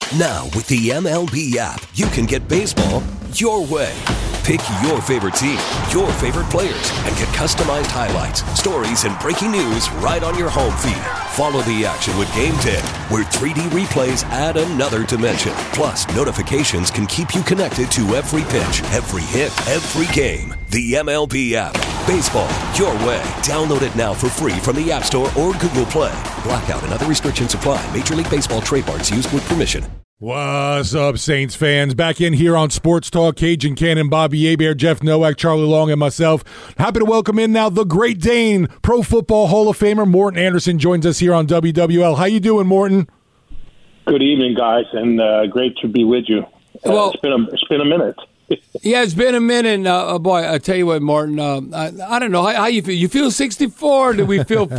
Now, with the MLB app, you can get baseball your way. Pick your favorite team, your favorite players, and get customized highlights, stories, and breaking news right on your home feed. Follow the action with Game Day, where 3D replays add another dimension. Plus, notifications can keep you connected to every pitch, every hit, every game. The MLB app. Baseball your way. Download it now for free from the App Store or Google Play. Blackout and other restrictions apply. Major League Baseball trademarks used with permission. What's up, Saints fans? Back in here on Sports Talk, Cajun Cannon, Bobby Hebert, Jeff Nowak, Charlie Long, and myself. Happy to welcome in now the Great Dane, Pro Football Hall of Famer Morten Andersen joins us here on WWL. How you doing, Morten? Good evening, guys, and great to be with you. Well, it's been a minute. Yeah, it's been a minute. Boy, I tell you what, Morten, I don't know how you feel. You feel 64, or do we feel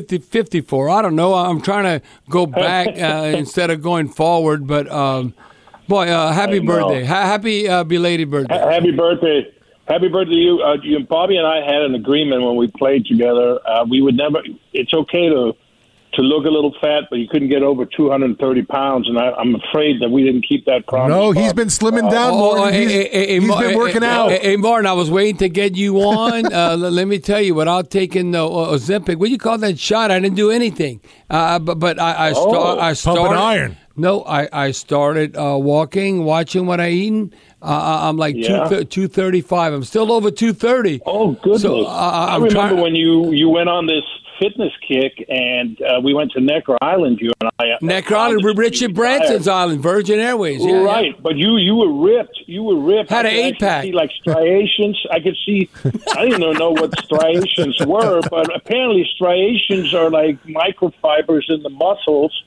54? I don't know. I'm trying to go back instead of going forward. But, boy, happy birthday. Happy belated birthday. Happy birthday. Happy birthday to you. Bobby and I had an agreement when we played together. We would never – it's okay to look a little fat, but you couldn't get over 230 pounds, and I'm afraid that we didn't keep that promise. No, he's been slimming down more. He's been working out. Hey, Martin, I was waiting to get you on. Let me tell you, without taking the Ozempic, what do you call that shot? I didn't do anything. But I started. Pumping iron. No, I started walking, watching what I eaten. I'm like 235. I'm still over 230. Oh, goodness. So, I remember when you went on this fitness kick, and we went to Necker Island, you and I. Necker Island, Richard Branson's island, Virgin Airways. Yeah, right, yeah. But you were ripped. You were ripped. Had an 8-pack. See, like striations. I could see. I didn't know what striations were, but apparently striations are like microfibers in the muscles.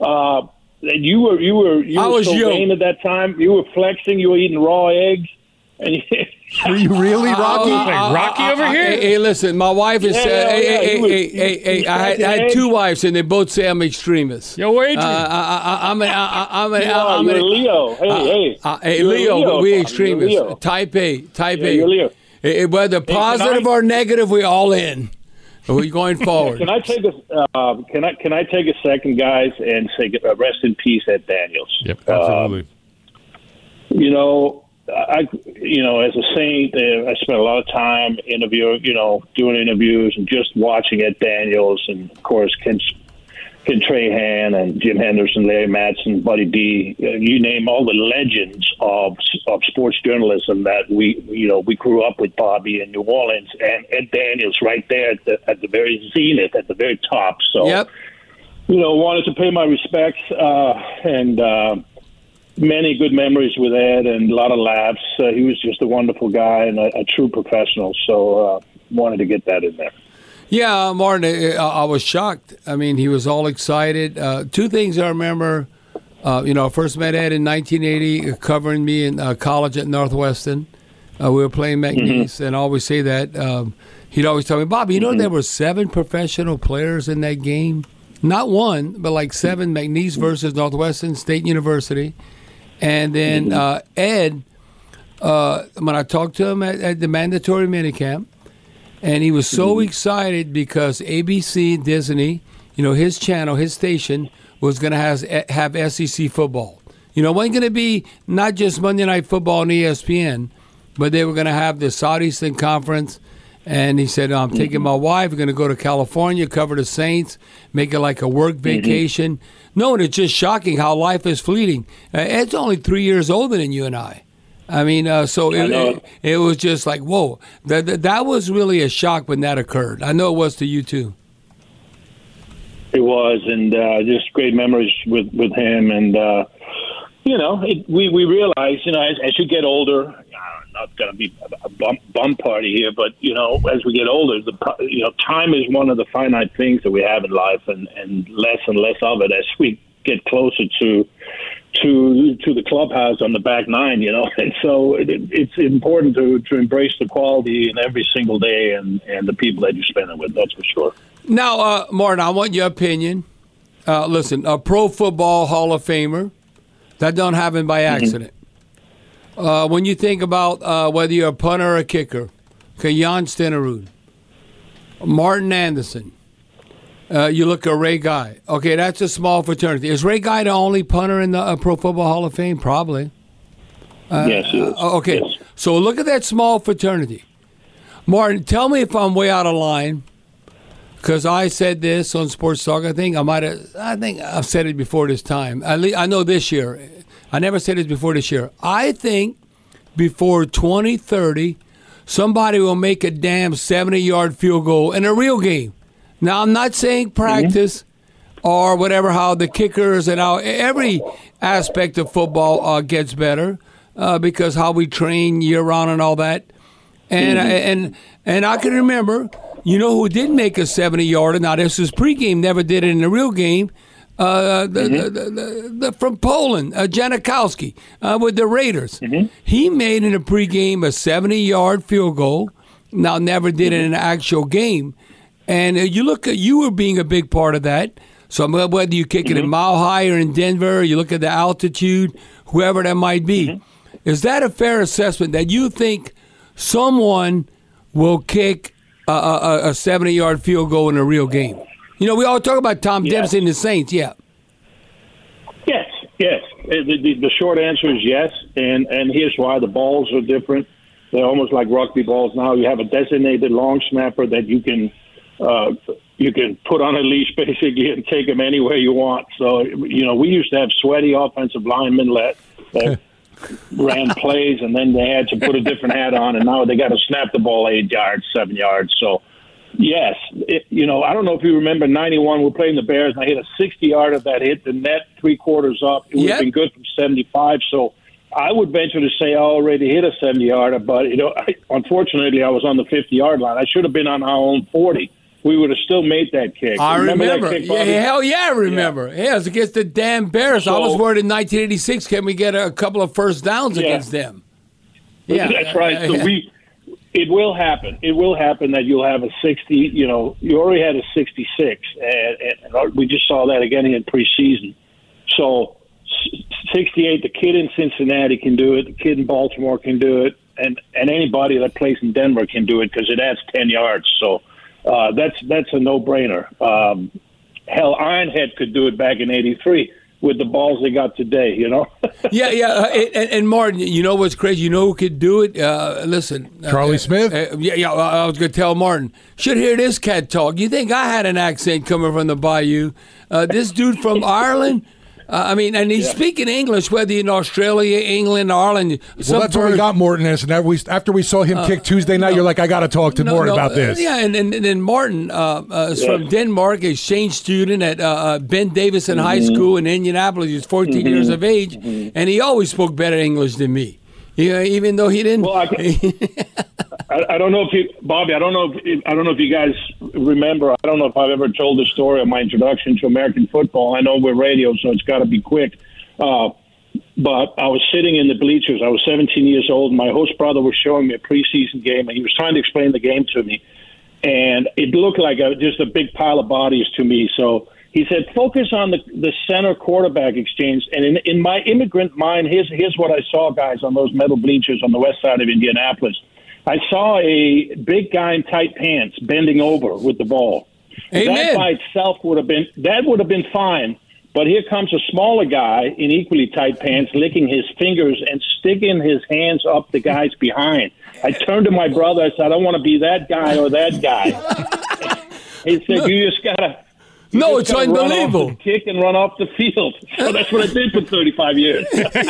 And you were so vain at that time. You were flexing. You were eating raw eggs. And were you really, Rocky? Rocky over here? Hey, listen, my wife is. I had two wives, and they both say I'm extremist. Yo, Adrian. I'm you're Leo. Hey, Leo, we extremists. Leo. Type A. You're Leo. Whether positive or negative, we all in. We're going forward. Can I take a second, guys, and say rest in peace, Ed Daniels? Yep, absolutely. As a Saint, I spent a lot of time doing interviews and just watching Ed Daniels and, of course, Ken Trahan and Jim Henderson, Larry Madsen, Buddy D. You name all the legends of sports journalism that we grew up with, Bobby, in New Orleans, and Ed Daniels right there at the very zenith, at the very top. So, wanted to pay my respects and. Many good memories with Ed and a lot of laughs. He was just a wonderful guy and a true professional. So wanted to get that in there. Yeah, Martin, I was shocked. I mean, he was all excited. Two things I remember. I first met Ed in 1980, covering me in college at Northwestern. We were playing McNeese, and I always say that. He'd always tell me, Bobby, there were 7 professional players in that game? Not one, but like 7, McNeese versus Northwestern State University. And then Ed, when I talked to him at the mandatory minicamp, and he was so excited because ABC, Disney, his channel, his station, was going to have SEC football. It wasn't going to be not just Monday Night Football on ESPN, but they were going to have the Southeastern Conference. And he said, I'm taking my wife. We're going to go to California, cover the Saints, make it like a work vacation. No, and it's just shocking how life is fleeting. Ed's only 3 years older than you and I. I mean, it was just like, whoa. That was really a shock when that occurred. I know it was to you, too. It was, and just great memories with him. And, we realized, as you get older, not going to be a bum party here, but, as we get older, time is one of the finite things that we have in life, and less of it as we get closer to the clubhouse on the back nine, and so it's important to embrace the quality in every single day and the people that you spend it with, that's for sure. Now, Martin, I want your opinion. Listen, a Pro Football Hall of Famer, that don't happen by accident. When you think about whether you're a punter or a kicker, Jan Stenerud, Morten Andersen, You look at Ray Guy. Okay, that's a small fraternity. Is Ray Guy the only punter in the Pro Football Hall of Fame? Probably. Yes, he is. Okay, Yes. so look at that small fraternity. Martin, tell me if I'm way out of line, because I said this on Sports Talk. I think I've said it before this time. I know this year. I never said this before this year. I think before 2030, somebody will make a damn 70-yard field goal in a real game. Now, I'm not saying practice or whatever, how the kickers and how every aspect of football gets better because how we train year-round and all that. And I can remember, you know who did make a 70-yarder? Now, this is pregame, never did it in a real game. The from Poland, Janikowski, with the Raiders. He made in a pregame a 70-yard field goal. Now, never did it in an actual game. And you were being a big part of that. So whether you kick it a mile higher in Denver, you look at the altitude, whoever that might be. Is that a fair assessment that you think someone will kick a 70-yard field goal in a real game? You know, we all talk about Tom Dempsey and the Saints, Yes. The short answer is yes, and here's why. The balls are different. They're almost like rugby balls now. You have a designated long snapper that you can put on a leash basically and take him anywhere you want. So, you know, we used to have sweaty offensive linemen that ran plays, and then they had to put a different hat on, and now they got to snap the ball 8 yards, 7 yards. So, yes, I don't know if you remember 91, we're playing the Bears, and I hit a 60-yarder that hit the net 3/4 up. It would have been good from 75. So I would venture to say I already hit a 70-yarder, but, unfortunately, I was on the 50-yard line. I should have been on our own 40. We would have still made that kick. I remember. That kick, Bobby? Hell yeah, I remember. Yeah, it was against the damn Bears. I was worried in 1986, can we get a couple of first downs against them? Yeah, that's right. So it will happen. It will happen that you'll have a 60. You already had a 66, and we just saw that again in preseason. So 68, the kid in Cincinnati can do it. The kid in Baltimore can do it, and anybody that plays in Denver can do it because it adds 10 yards. So. That's a no-brainer. Hell, Ironhead could do it back in '83 with the balls they got today. And Martin, you know what's crazy? You know who could do it? Listen, Charlie Smith. I was going to tell Martin. Should hear this cat talk. You think I had an accent coming from the Bayou? This dude from Ireland. And he's speaking English, whether in Australia, England, Ireland. Well, that's where we got Morton is. And after we saw him kick Tuesday night, you're like, I got to talk to Morton about this. And then Morton is from Denmark, exchange student at Ben Davison High School in Indianapolis. He was 14 years of age, and he always spoke better English than me. Even though he didn't. Well, I don't know if you, Bobby. I don't know if you guys remember. I don't know if I've ever told the story of my introduction to American football. I know we're radio, so it's got to be quick. But I was sitting in the bleachers. I was 17 years old. And my host brother was showing me a preseason game, and he was trying to explain the game to me. And it looked like just a big pile of bodies to me. So he said, focus on the center quarterback exchange. And in my immigrant mind, here's what I saw, guys, on those metal bleachers on the west side of Indianapolis. I saw a big guy in tight pants bending over with the ball. Amen. That by itself would have been fine. But here comes a smaller guy in equally tight pants, licking his fingers and sticking his hands up the guy's behind. I turned to my brother. I said, I don't want to be that guy or that guy. He said, you just gotta. It's unbelievable. Kick and run off the field. So that's what I did for 35 years.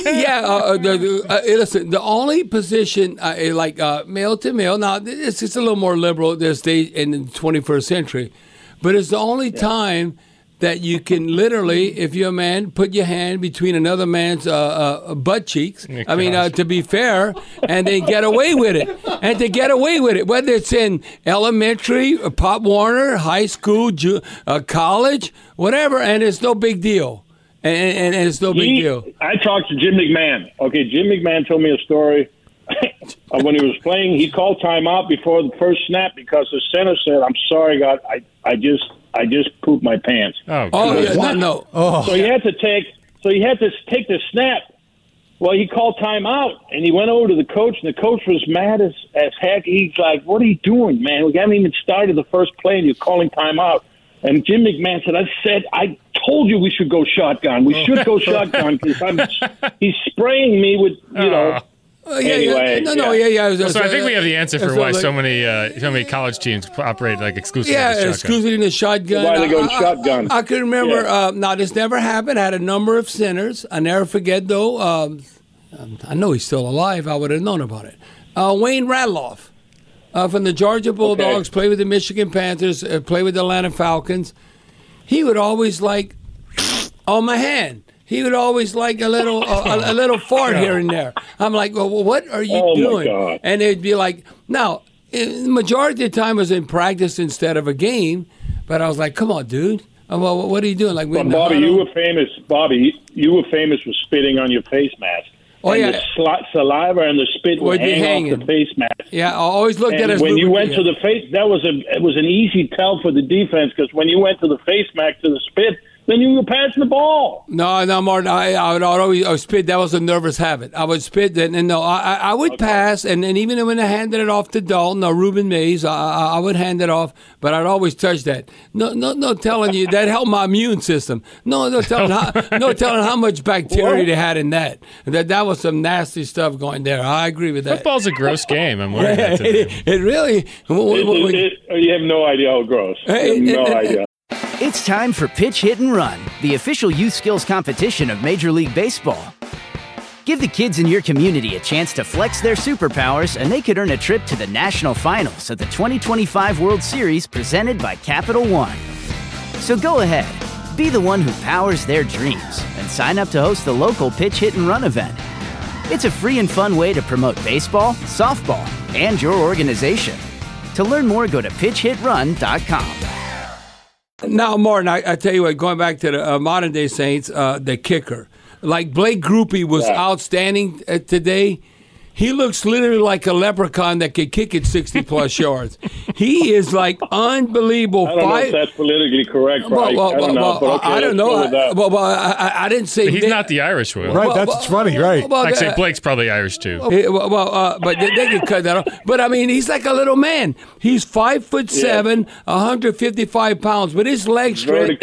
Listen, the only position male to male, now it's a little more liberal this day in the 21st century, but it's the only time that you can literally, if you're a man, put your hand between another man's butt cheeks. To be fair, and then get away with it. And to get away with it, whether it's in elementary, Pop Warner, high school, college, whatever, and it's no big deal. And it's no big deal. I talked to Jim McMahon. Okay, Jim McMahon told me a story. When he was playing, he called timeout before the first snap because the center said, I'm sorry, God, I just pooped my pants. No. Oh. So he had to take the snap. Well, he called timeout, and he went over to the coach, and the coach was mad as heck. He's like, what are you doing, man? We haven't even started the first play, and you're calling timeout. And Jim McMahon said, I told you we should go shotgun. We should go shotgun because he's spraying me with, anyway. So I think we have the answer for why so many college teams operate like exclusively with shotgun. Exclusively in the shotgun. Why they go shotgun? I can remember. Now this never happened. I had a number of sinners. I never forget though. I know he's still alive. I would have known about it. Wayne Radloff. From the Georgia Bulldogs, played with the Michigan Panthers, played with the Atlanta Falcons. He would always on my hand. He would always a little fart here and there. I'm like, well, what are you doing? My God. And it'd be like, now, the majority of the time it was in practice instead of a game. But I was like, come on, dude. Well, what are you doing? Like, Bobby, you were famous. Bobby, you were famous for spitting on your face mask. Oh, and the saliva and the spit would hang off the face mask. Yeah, I always looked at it as when you went to the face, it was an easy tell for the defense because when you went to the face mask to the spit, then you were passing the ball. No, Martin. I would always spit. That was a nervous habit. I would spit, and I would pass, and even when I handed it off to Dalton or Reuben Mays, I would hand it off, but I'd always touch that. No telling you that helped my immune system. No telling how much bacteria they had in that. That was some nasty stuff going there. I agree with that. Football's a gross game. I'm worried about it. It really. You have no idea how gross. You have no idea. It's time for Pitch, Hit, and Run, the official youth skills competition of Major League Baseball. Give the kids in your community a chance to flex their superpowers, and they could earn a trip to the national finals of the 2025 World Series presented by Capital One. So go ahead, be the one who powers their dreams, and sign up to host the local Pitch, Hit, and Run event. It's a free and fun way to promote baseball, softball, and your organization. To learn more, go to pitchhitrun.com. Now, Martin, I tell you what, going back to the modern-day Saints, the kicker. Like Blake Grupe was outstanding today. He looks literally like a leprechaun that could kick it 60-plus yards. He is like unbelievable. I don't know if that's politically correct, Bryce. I don't know. I didn't say but he's not the Irish one. Right, that's funny, right. Actually, Blake's probably Irish, too. But they could cut that off. But, I mean, he's like a little man. He's 5'7", 155 pounds, but his leg strength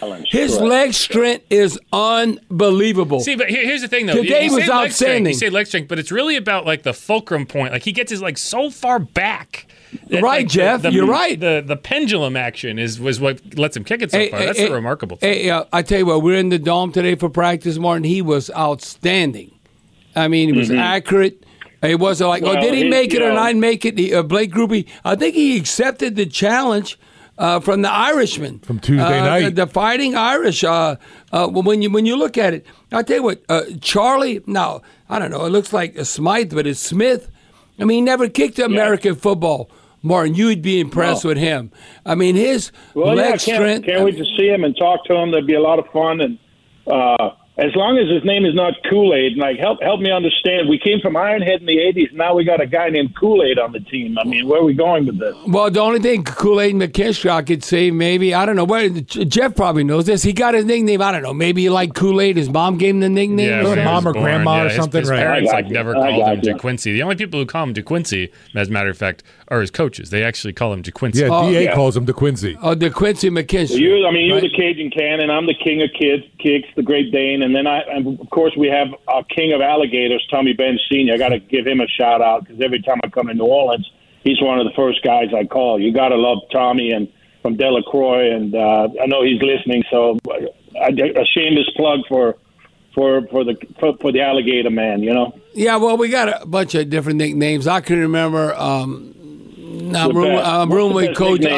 is unbelievable. See, but here's the thing, though. Today was outstanding. You say leg strength, but it's really about like the fulcrum point. Like he gets his so far back. Right, like, Jeff. You're right. The pendulum action was what lets him kick it so far. That's the remarkable thing. I tell you what, we're in the Dome today for practice, Martin. He was outstanding. I mean, he was accurate. It wasn't like, did he make it or not make it? Blake Grupe, I think he accepted the challenge from the Irishman. From Tuesday night. The Fighting Irish. When you look at it, I'll tell you what, Charlie, now, I don't know, it looks like a Smythe, but it's Smith. I mean, he never kicked American football. Martin, you'd be impressed with him. I mean, his leg strength. Can't wait to see him and talk to him. That'd be a lot of fun. And as long as his name is not Kool-Aid, like help me understand. We came from Ironhead in the 80s. Now we got a guy named Kool-Aid on the team. I mean, where are we going with this? Well, the only thing Kool-Aid McKinstry I could say, maybe, I don't know. Jeff probably knows this. He got his nickname, I don't know. Maybe he liked Kool-Aid. His mom gave him the nickname. Yeah, mom or grandma or something, his right? Parents never called him DeQuincy. The only people who call him DeQuincy, as a matter of fact, are his coaches. They actually call him DeQuincy. Yeah, DA calls him DeQuincy. Oh, DeQuincy McKinstry. You're the Cajun Cannon. I'm the king of kicks, the Great Dane. And then of course, we have our king of alligators, Tommy Bench Sr. I got to give him a shout out because every time I come to New Orleans, he's one of the first guys I call. You got to love Tommy and from Delacroix, and I know he's listening. So a shameless plug for the alligator man, you know. Yeah, well, we got a bunch of different nicknames. I can remember. I'm rooming with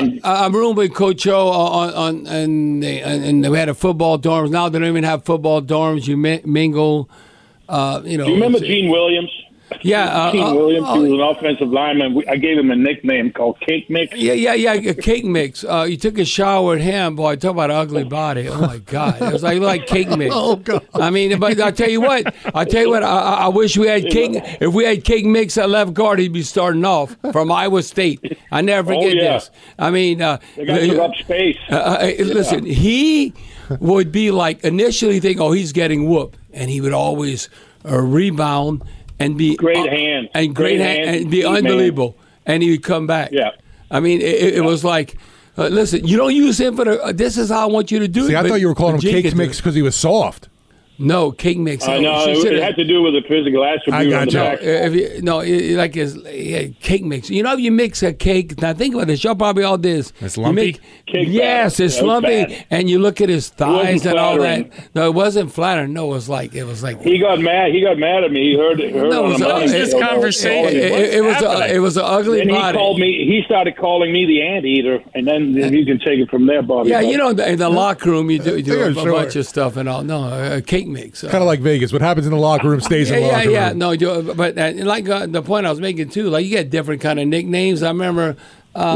Coach O and we had a football dorms. Now they don't even have football dorms. You mingle. Do you remember Gene Williams? Yeah, Gene Williams. He was an offensive lineman. I gave him a nickname called Cake Mix. Yeah, Cake Mix. You took a shower with him. Boy, talk about an ugly body. Oh my God, it was like Cake Mix. Oh God. I mean, but I tell you what. I wish we had Cake. If we had Cake Mix at left guard, he'd be starting off from Iowa State. I never forget this. I mean, they got to up space. Listen, he would be like initially think, he's getting whooped, and he would always rebound. And be great hand and great hand and be unbelievable, man. And he would come back. Yeah, I mean it was like listen, you don't use him for the. This is how I want you to do it. See, I thought you were calling him Cake Mix because he was soft. No, Cake Mix. No, it had to do with the physical attribute on the back. Like his Cake Mix. You know, if you mix a cake. Now think about this. Y'all probably all did this. It's lumpy. Yes, it's lumpy. And you look at his thighs and all that. No, it wasn't flattering. No, it was like. He got mad. He got mad at me. He heard no, what is this conversation? It was an ugly and body. He called me. He started calling me the anteater, and then you can take it from there, Bobby. Yeah, you know, in the locker room, you do a bunch of stuff and all. No, Cake Mix. Kind of like Vegas. What happens in the locker room stays in the locker room. Yeah. No, but like the point I was making too, like you get different kind of nicknames. I remember, I'm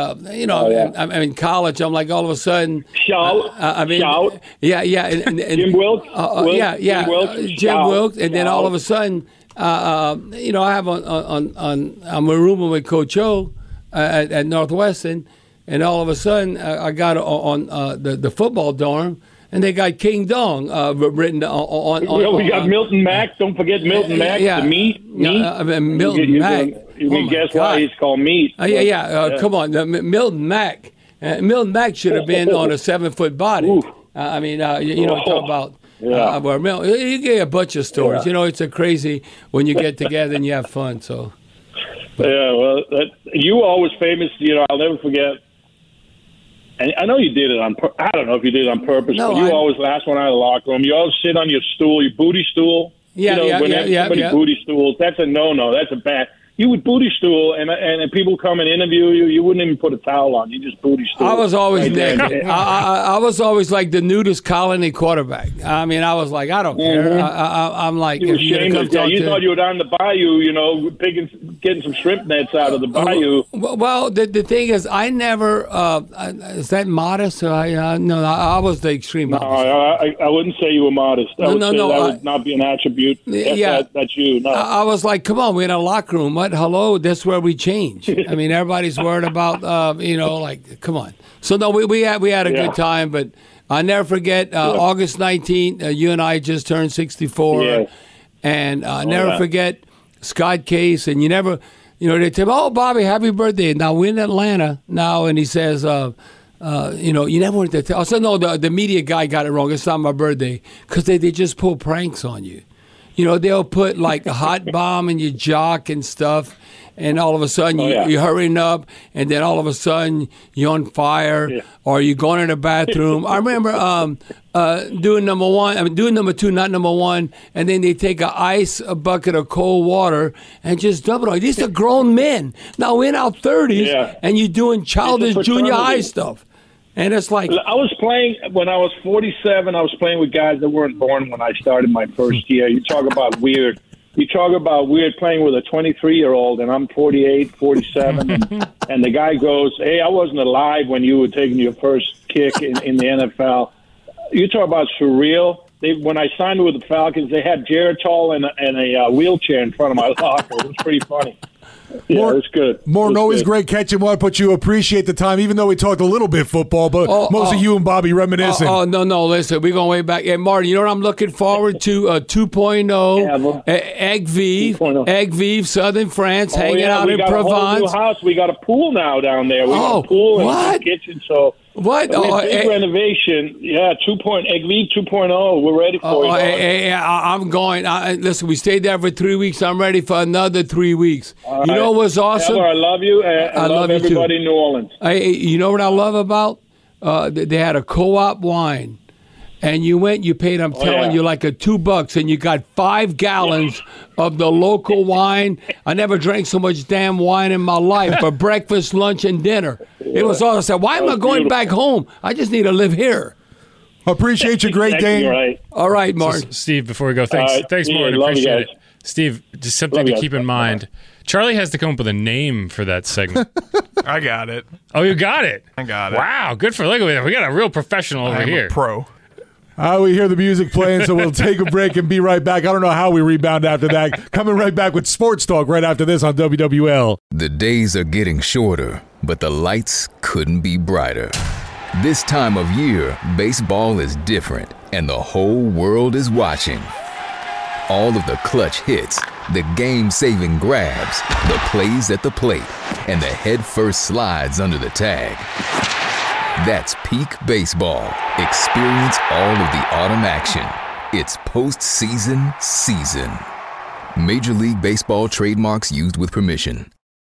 in college. I'm like all of a sudden, Shout. Yeah. And Jim Wilkes. Jim Wilkes, and then all of a sudden, I have I'm a rooming with Coach O at Northwestern, and all of a sudden I got on the football dorm. And they got King Dong written on. We got Milton Mack. Don't forget Milton Mack. Yeah. The meat. Milton Mack. You can guess why he's called meat. Come on, Milton Mack. Milton Mack should have been on a 7-foot body. Talk about. You get a bunch of stories. Yeah. It's a crazy when you get together and you have fun. So. Yeah, well, you were always famous. I'll never forget. And I know you did it I don't know if you did it on purpose, but you were always the last one out of the locker room. You always sit on your stool, your booty stool. Somebody booty stools, that's a no-no. That's a bad. You would booty stool, and people come and interview you. You wouldn't even put a towel on. You just booty stool. I was always naked. I was always like the nudist colony quarterback. I mean, I was like, I don't care. I'm like, you thought you were down the bayou, getting some shrimp nets out of the bayou. Well, the thing is, I never. Is that modest? I was the extreme opposite. I wouldn't say you were modest. That would not be an attribute. That's you. No. I was like, come on, we're in a locker room. What? Hello, that's where we change. I mean, everybody's worried about, come on. So, no, we had a good time, but I'll never forget August 19th, you and I just turned 64. Yeah. And I'll never forget Scott Case. And you never, they tell me, oh, Bobby, happy birthday. Now, we're in Atlanta now, and he says, you never wanted to tell. I said, no, the media guy got it wrong. It's not my birthday. Because they just pull pranks on you. They'll put like a hot bomb in your jock and stuff, and all of a sudden you're hurrying up, and then all of a sudden you're on fire, or you're going in the bathroom. I remember doing number one, doing number two, not number one, and then they take a bucket of cold water and just dump it on. These are grown men. Now we're in our 30s, and you're doing childish junior high stuff. And it's like I was playing when I was 47. I was playing with guys that weren't born when I started my first year. You talk about weird. You talk about weird playing with a 23-year-old, and I'm 48, 47, and the guy goes, "Hey, I wasn't alive when you were taking your first kick in the NFL." You talk about surreal. When I signed with the Falcons, they had Geritol and a wheelchair in front of my locker. It was pretty funny. Yeah, it's good. Morton, always great catching one, but you appreciate the time, even though we talked a little bit football, but most of you and Bobby reminiscing. No, listen, we're going way back. Hey, Martin, you know what I'm looking forward to? 2.0, Egg Vive, Southern France, hanging out in Provence. We got a whole new house. We got a pool now down there. We got a pool and a kitchen, so... What? Big renovation. Yeah, Egg Vive 2.0. We're ready for you. I'm going. Listen, we stayed there for 3 weeks. I'm ready for another 3 weeks. You know what's awesome? Ever, I love you. I love everybody in New Orleans. You know what I love about? They had a co-op wine. And you paid, I'm telling you, like $2, and you got 5 gallons of the local wine. I never drank so much damn wine in my life for breakfast, lunch, and dinner. It was all I said, why am I going back home? I just need to live here. Appreciate you, Great Dane. Right. All right, Martin. Steve, before we go, thanks, Martin. Appreciate it. Steve, just something to keep in mind. Charlie has to come up with a name for that segment. I got it. Oh, you got it? I got it. Wow, good for look at that. We got a real professional over here. I'm a pro. We hear the music playing, so we'll take a break and be right back. I don't know how we rebound after that. Coming right back with Sports Talk right after this on WWL. The days are getting shorter, but the lights couldn't be brighter. This time of year, baseball is different, and the whole world is watching. All of the clutch hits, the game-saving grabs, the plays at the plate, and the head-first slides under the tag. That's peak baseball. Experience all of the autumn action. It's postseason season. Major League Baseball trademarks used with permission.